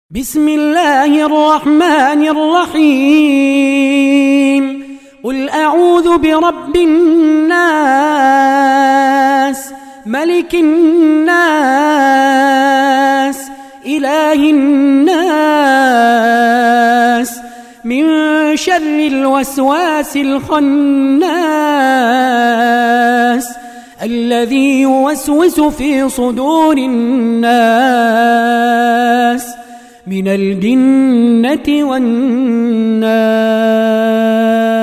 بسم الله الرحمن الرحيم قل أعوذ برب الناس ملك الناس إله الناس من شر الوسواس الخناس الذي يوسوس في صدور الناس من الجنة والناس.